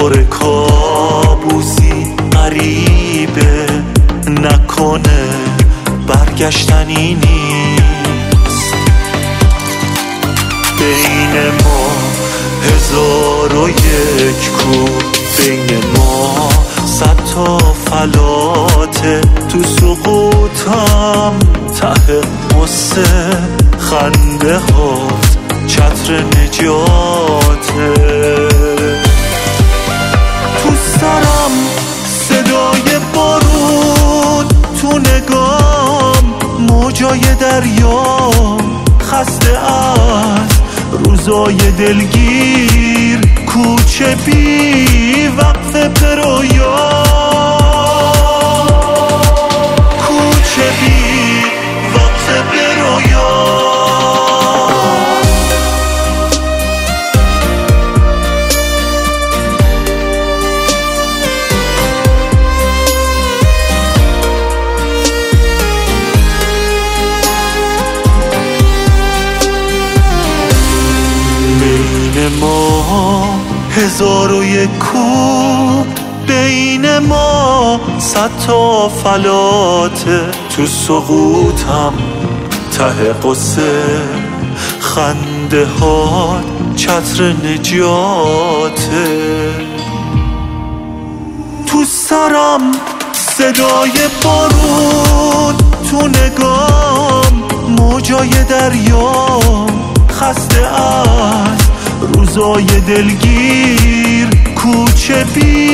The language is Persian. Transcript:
پر کابوسی غریبه، نکنه برگشتنی نیست. بین ما 1001 کو، بین ما 100 تا فلاته. تو سقوطم ته قصه خنده هات چتر نجاته. تو سرم صدای بارون، تو نگام موجای دریا. خسته از روزای دلگیر، کوچه بی وقف برویا، کوچه بی وقف برویا. ما 1001 کو، بین ما 100 تا فلاته. تو سقوطم ته قصه خنده ها چتر نجاته. تو سرم صدای بارون، تو نگام موجای دریا. خسته از روزای دلگیر، کوچه بی